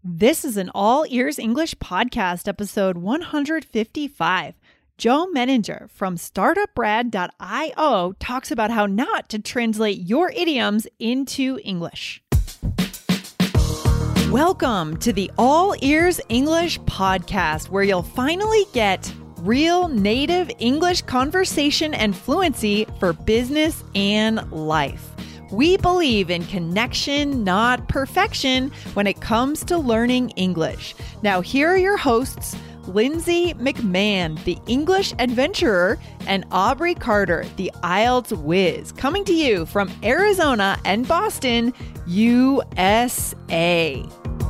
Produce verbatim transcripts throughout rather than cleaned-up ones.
This is an All Ears English podcast, episode one hundred fifty-five. Joe Menninger from startup rad dot io talks about how not to translate your idioms into English. Welcome to the All Ears English podcast, where you'll finally get real native English conversation and fluency for business and life. We believe in connection, not perfection, when it comes to learning English. Now, here are your hosts, Lindsay McMahon, the English adventurer, and Aubrey Carter, the I E L T S whiz, coming to you from Arizona and Boston, U S A.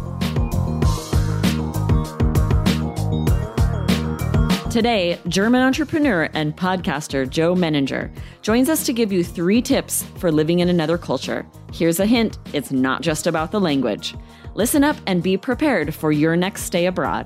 Today, German entrepreneur and podcaster Joe Menninger joins us to give you three tips for living in another culture. Here's a hint, it's not just about the language. Listen up and be prepared for your next stay abroad.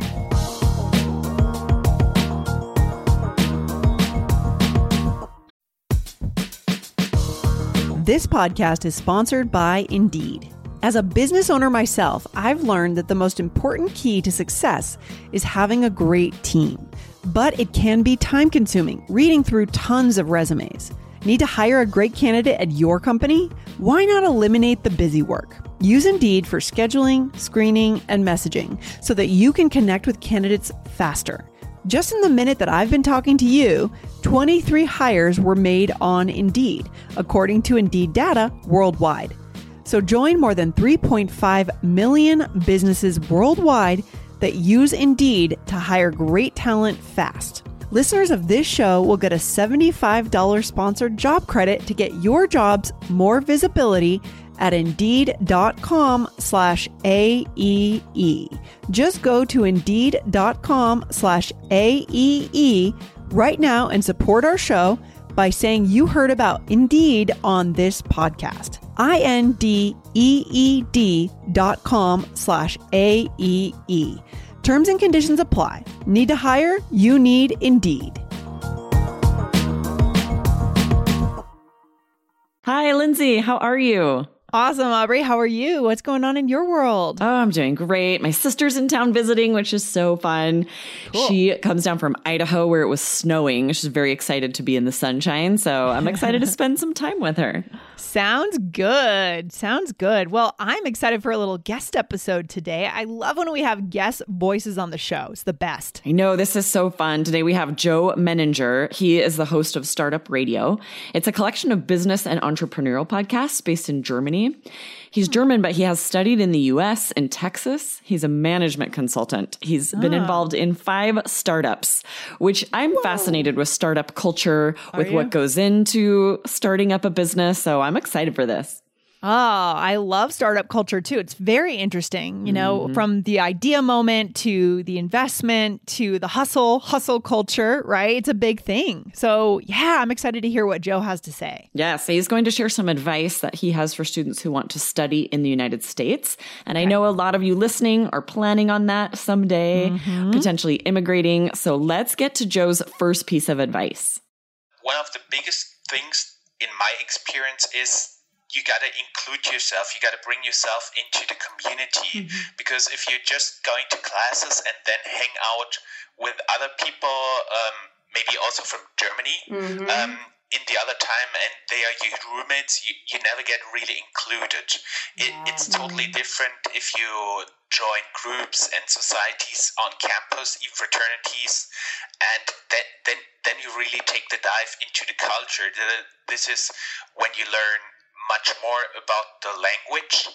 This podcast is sponsored by Indeed. As a business owner myself, I've learned that the most important key to success is having a great team. But it can be time-consuming, reading through tons of resumes. Need to hire a great candidate at your company? Why not eliminate the busy work? Use Indeed for scheduling, screening, and messaging so that you can connect with candidates faster. Just in the minute that I've been talking to you, twenty-three hires were made on Indeed, according to Indeed data worldwide. So join more than three point five million businesses worldwide that use Indeed to hire great talent fast. Listeners of this show will get a seventy-five dollars sponsored job credit to get your jobs more visibility at Indeed.com slash AEE. Just go to Indeed.com slash AEE right now and support our show by saying you heard about Indeed on this podcast. I-N-D-E-E-D dot com slash A-E-E. Terms and conditions apply. Need to hire? You need Indeed. Hi, Lindsay. How are you? Awesome, Aubrey. How are you? What's going on in your world? Oh, I'm doing great. My sister's in town visiting, which is so fun. Cool. She comes down from Idaho where it was snowing. She's very excited to be in the sunshine. So I'm excited to spend some time with her. Sounds good. Sounds good. Well, I'm excited for a little guest episode today. I love when we have guest voices on the show. It's the best. I know. This is so fun. Today we have Joe Menninger. He is the host of Startup Radio. It's a collection of business and entrepreneurial podcasts based in Germany. He's German, but he has studied in the U S and Texas. He's a management consultant. He's been oh. involved in five startups, which I'm Whoa. fascinated with startup culture, Are with you? what goes into starting up a business. So I'm excited for this. Oh, I love startup culture too. It's very interesting, you know, mm-hmm. from the idea moment to the investment to the hustle, hustle culture, right? It's a big thing. So yeah, I'm excited to hear what Joe has to say. Yes, he's going to share some advice that he has for students who want to study in the United States. And okay. I know a lot of you listening are planning on that someday, mm-hmm. potentially immigrating. So let's get to Joe's first piece of advice. One of the biggest things in my experience is you got to include yourself. You got to bring yourself into the community, mm-hmm. because if you're just going to classes and then hang out with other people, um, maybe also from Germany, mm-hmm. um, in the other time, and they are your roommates, you, you never get really included. It, yeah. It's totally different if you join groups and societies on campus, even fraternities, and then, then, then you really take the dive into the culture. This is when you learn much more about the language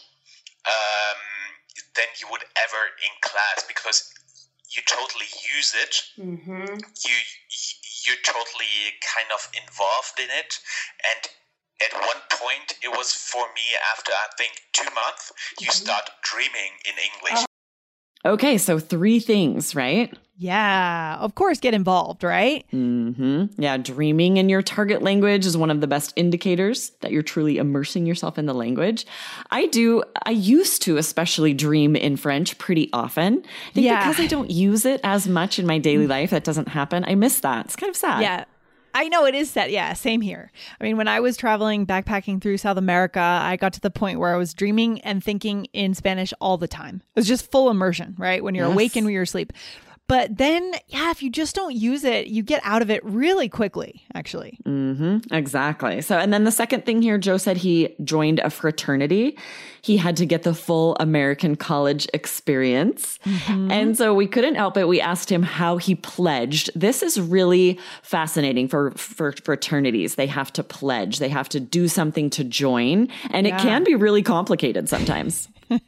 um, than you would ever in class, because you totally use it. Mm-hmm. You you're totally kind of involved in it, and at one point it was for me after I think two months you mm-hmm. start dreaming in English. Okay, so three things, right? Yeah, of course, get involved, right? Mm-hmm. Yeah, dreaming in your target language is one of the best indicators that you're truly immersing yourself in the language. I do, I used to especially dream in French pretty often. I think yeah. because I don't use it as much in my daily life, that doesn't happen. I miss that. It's kind of sad. Yeah. I know it is set. Yeah, same here. I mean, when I was traveling, backpacking through South America, I got to the point where I was dreaming and thinking in Spanish all the time. It was just full immersion, right? When you're Yes. awake and when you're asleep. But then, yeah, if you just don't use it, you get out of it really quickly, actually. Mm-hmm, exactly. So, and then the second thing here, Joe said he joined a fraternity. He had to get the full American college experience. Mm-hmm. And so we couldn't help it. We asked him how he pledged. This is really fascinating for, for fraternities. They have to pledge. They have to do something to join. And yeah. it can be really complicated sometimes.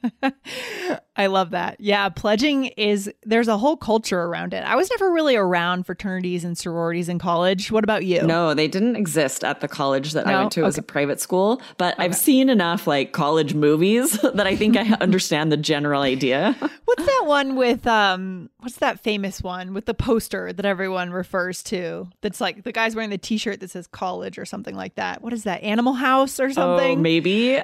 I love that. Yeah, pledging is, there's a whole culture around it. I was never really around fraternities and sororities in college. What about you? No, they didn't exist at the college that no? I went to. It was okay. a private school, but okay. I've seen enough like college movies that I think I understand the general idea. What's that one with, um, what's that famous one with the poster that everyone refers to? That's like the guy's wearing the t-shirt that says college or something like that. What is that? Animal House or something? Oh, maybe.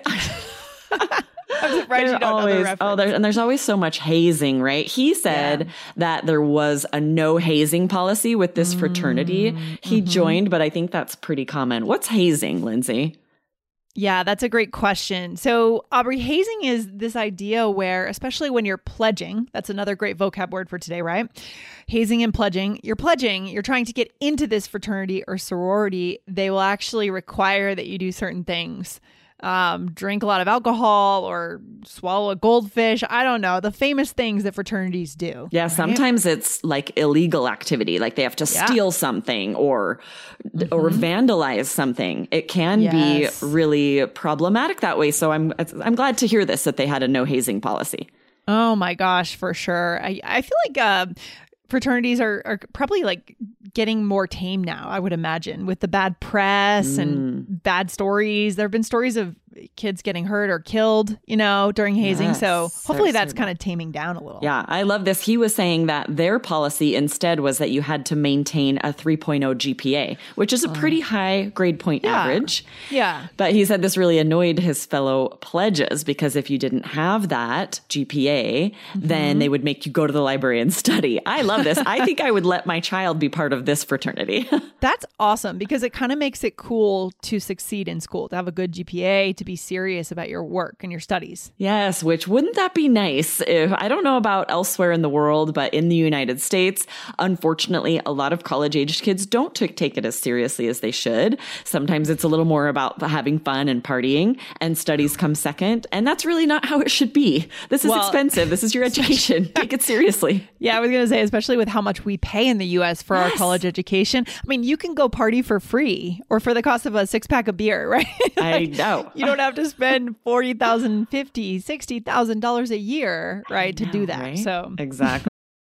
I'm surprised you don't always, know the reference. Oh, there, and there's always so much hazing, right? He said yeah. that there was a no hazing policy with this mm, fraternity. He mm-hmm. joined, but I think that's pretty common. What's hazing, Lindsay? Yeah, that's a great question. So, Aubrey, hazing is this idea where, especially when you're pledging, that's another great vocab word for today, right? Hazing and pledging. You're pledging, you're trying to get into this fraternity or sorority. They will actually require that you do certain things. Um, drink a lot of alcohol or swallow a goldfish. I don't know. The famous things that fraternities do. Yeah, right? Sometimes it's like illegal activity, like they have to yeah. steal something or mm-hmm. or vandalize something. It can yes. be really problematic that way. So I'm I'm glad to hear this, that they had a no hazing policy. Oh my gosh, for sure. I, I feel like uh, fraternities are, are probably like getting more tame now, I would imagine, with the bad press mm. and bad stories. There have been stories of kids getting hurt or killed, you know, during hazing. Yes, so hopefully that's kind of taming down a little. Yeah, I love this. He was saying that their policy instead was that you had to maintain a three point oh G P A, which is a pretty high grade point yeah. average. Yeah. But he said this really annoyed his fellow pledges because if you didn't have that G P A, mm-hmm. then they would make you go to the library and study. I love this. I think I would let my child be part of this fraternity. That's awesome because it kind of makes it cool to succeed in school, to have a good G P A, to be serious about your work and your studies. Yes, which wouldn't that be nice if, I don't know about elsewhere in the world, but in the United States, unfortunately, a lot of college-aged kids don't t- take it as seriously as they should. Sometimes it's a little more about having fun and partying, and studies come second. And that's really not how it should be. This is well, expensive. This is your education. Take it seriously. Yeah, I was going to say, especially with how much we pay in the U S for yes. our college education. I mean, you can go party for free or for the cost of a six pack of beer, right? like, I know. You don't have to spend forty thousand dollars, fifty thousand dollars, sixty thousand dollars a year, right, to know, do that. Right? So exactly.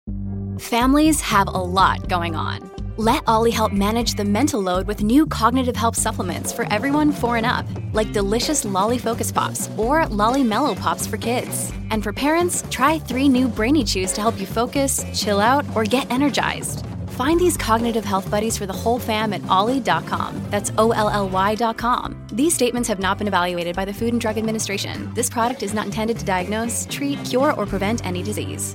Families have a lot going on. Let Ollie help manage the mental load with new cognitive help supplements for everyone four and up, like delicious Lolly Focus Pops or Lolly Mellow Pops for kids. And for parents, try three new Brainy Chews to help you focus, chill out, or get energized. Find these cognitive health buddies for the whole fam at ollie dot com. That's O L L Y dot com. These statements have not been evaluated by the Food and Drug Administration. This product is not intended to diagnose, treat, cure, or prevent any disease.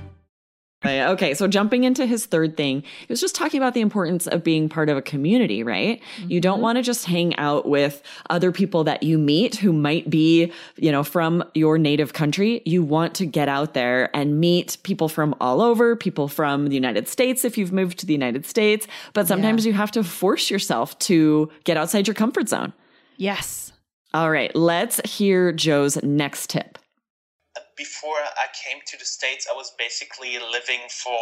Okay, so jumping into his third thing, he was just talking about the importance of being part of a community, right? Mm-hmm. You don't want to just hang out with other people that you meet who might be, you know, from your native country. You want to get out there and meet people from all over, people from the United States if you've moved to the United States. But sometimes yeah. you have to force yourself to get outside your comfort zone. Yes. All right, let's hear Joe's next tip. Before I came to the States, I was basically living for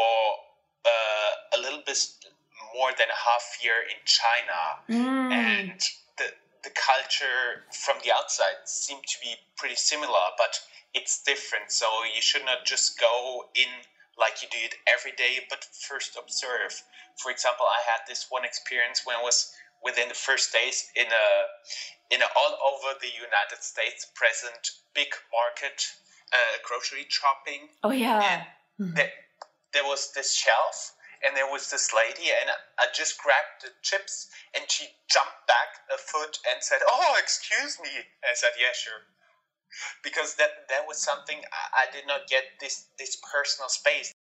uh, a little bit more than a half year in China. Mm. And the the culture from the outside seemed to be pretty similar, but it's different. So you should not just go in like you do it every day, but first observe. For example, I had this one experience when I was within the first days in a in a all over the United States present big market. Uh, grocery shopping. Oh, yeah. And there, there was this shelf, and there was this lady, and I just grabbed the chips, and she jumped back a foot and said, "Oh, excuse me." And I said, "Yeah, sure." Because that, that was something I, I did not get this, this personal space.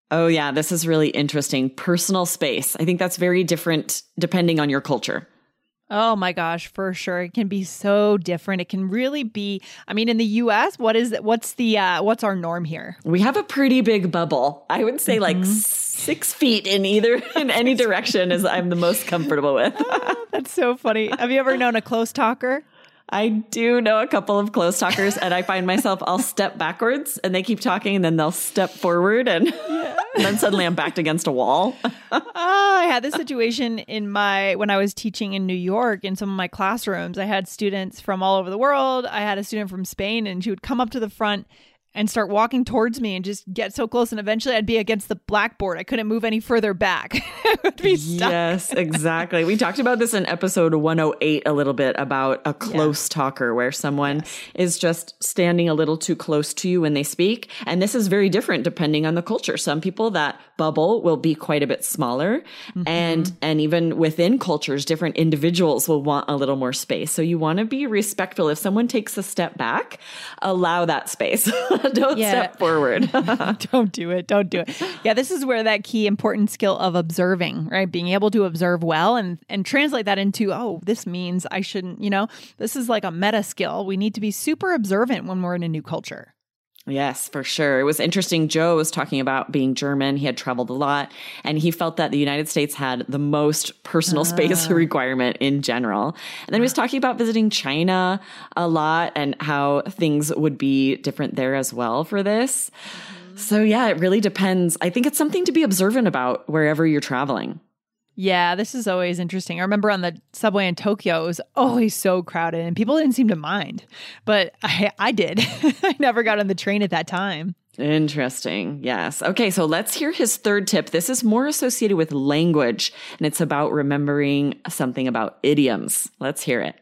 Oh, yeah. This is really interesting. Personal space. I think that's very different depending on your culture. Oh my gosh, for sure. It can be so different. It can really be, I mean, in the U S, what is it? What's the, uh, what's our norm here? We have a pretty big bubble. I would say mm-hmm. like six feet in either, in any direction is I'm the most comfortable with. Oh, that's so funny. Have you ever known a close talker? I do know a couple of close talkers, and I find myself, I'll step backwards and they keep talking and then they'll step forward and, yeah. and then suddenly I'm backed against a wall. Oh, I had this situation in my, when I was teaching in New York in some of my classrooms. I had students from all over the world. I had a student from Spain, and she would come up to the front and start walking towards me and just get so close. And eventually I'd be against the blackboard. I couldn't move any further back. I would be stuck. Yes, exactly. We talked about this in episode one oh eight a little bit about a close yeah. talker where someone yes. is just standing a little too close to you when they speak. And this is very different depending on the culture. Some people, that bubble will be quite a bit smaller. Mm-hmm. And, and even within cultures, different individuals will want a little more space. So you want to be respectful. If someone takes a step back, allow that space. Don't yeah. step forward. Don't do it. Don't do it. Yeah, this is where that key important skill of observing, right? Being able to observe well and, and translate that into, oh, this means I shouldn't, you know, this is like a meta skill. We need to be super observant when we're in a new culture. Yes, for sure. It was interesting. Joe was talking about being German. He had traveled a lot, and he felt that the United States had the most personal uh. space requirement in general. And then he was talking about visiting China a lot and how things would be different there as well for this. Mm-hmm. So yeah, it really depends. I think it's something to be observant about wherever you're traveling. Yeah, this is always interesting. I remember on the subway in Tokyo, it was always so crowded and people didn't seem to mind. But I, I did. I never got on the train at that time. Interesting. Yes. Okay, so let's hear his third tip. This is more associated with language, and it's about remembering something about idioms. Let's hear it.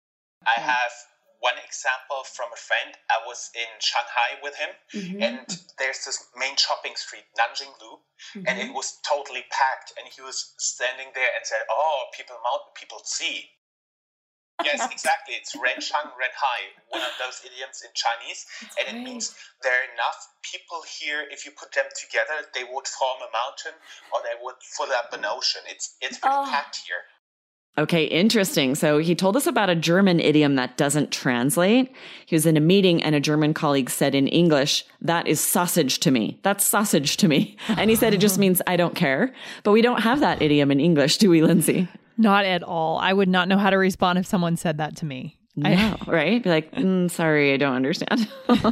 I have one example from a friend. I was in Shanghai with him, mm-hmm. and there's this main shopping street, Nanjing Lu, mm-hmm. and it was totally packed. And he was standing there and said, "Oh, people mountain, people sea." Yes, exactly. It's Ren Shang, Ren Hai, one of those idioms in Chinese, That's and great. It means there are enough people here. If you put them together, they would form a mountain, or they would fill up an ocean. It's it's pretty oh. packed here. Okay, interesting. So he told us about a German idiom that doesn't translate. He was in a meeting and a German colleague said in English, "That is sausage to me. That's sausage to me." And he said it just means I don't care. But we don't have that idiom in English, do we, Lindsay? Not at all. I would not know how to respond if someone said that to me. No, I, right? Be like, mm, sorry, I don't understand.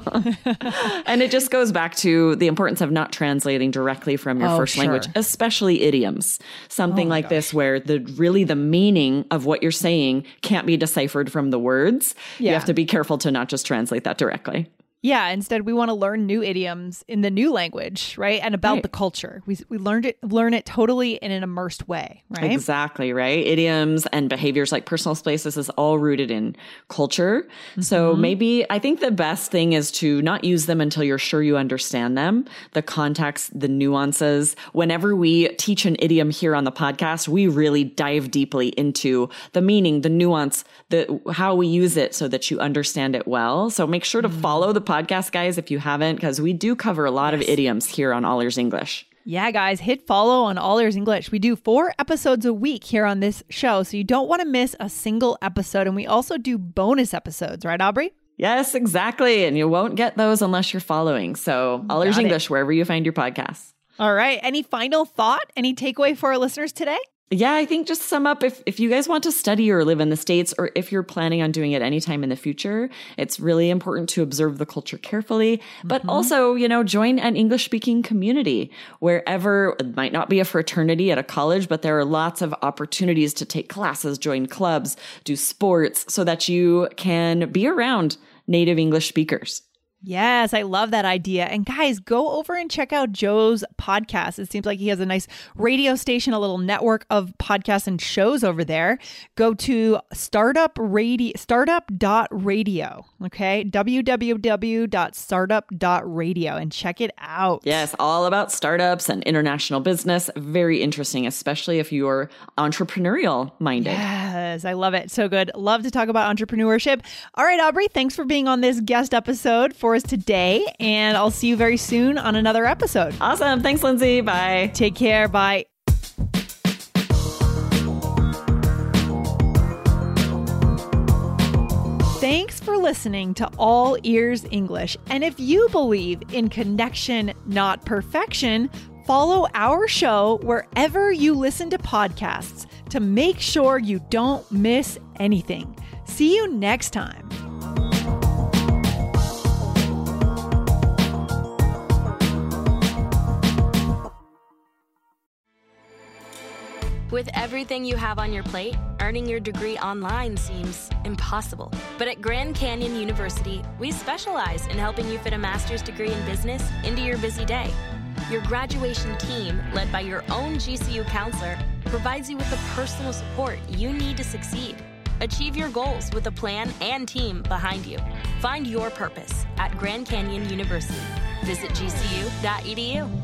And it just goes back to the importance of not translating directly from your oh, first sure. language, especially idioms. Something oh like gosh. this where the really the meaning of what you're saying can't be deciphered from the words. Yeah. You have to be careful to not just translate that directly. Yeah, instead we want to learn new idioms in the new language, right? And about right. the culture. We we learned it learn it totally in an immersed way, right? Exactly, right? Idioms and behaviors like personal space, this is all rooted in culture. Mm-hmm. So maybe I think the best thing is to not use them until you're sure you understand them, the context, the nuances. Whenever we teach an idiom here on the podcast, we really dive deeply into the meaning, the nuance, the how we use it so that you understand it well. So make sure to mm-hmm. follow the podcast, guys, if you haven't, because we do cover a lot yes. of idioms here on All Ears English. Yeah, guys, hit follow on All Ears English. We do four episodes a week here on this show, so you don't want to miss a single episode. And we also do bonus episodes, right, Aubrey? Yes, exactly. And you won't get those unless you're following. So All Ears English, wherever you find your podcasts. All right. Any final thought? Any takeaway for our listeners today? Yeah, I think just sum up, if, if you guys want to study or live in the States, or if you're planning on doing it anytime in the future, it's really important to observe the culture carefully, but mm-hmm. also, you know, join an English speaking community wherever. It might not be a fraternity at a college, but there are lots of opportunities to take classes, join clubs, do sports so that you can be around native English speakers. Yes, I love that idea. And guys, go over and check out Joe's podcast. It seems like he has a nice radio station, a little network of podcasts and shows over there. Go to startup radio, startup dot radio, okay? w w w dot startup dot radio and check it out. Yes, all about startups and international business. Very interesting, especially if you're entrepreneurial minded. Yes. Yes, I love it. So good. Love to talk about entrepreneurship. All right, Aubrey, thanks for being on this guest episode for us today. And I'll see you very soon on another episode. Awesome. Thanks, Lindsay. Bye. Take care. Bye. Thanks for listening to All Ears English. And if you believe in connection, not perfection, follow our show wherever you listen to podcasts to make sure you don't miss anything. See you next time. With everything you have on your plate, earning your degree online seems impossible. But at Grand Canyon University, we specialize in helping you fit a master's degree in business into your busy day. Your graduation team, led by your own G C U counselor, provides you with the personal support you need to succeed. Achieve your goals with a plan and team behind you. Find your purpose at Grand Canyon University. Visit G C U dot E D U.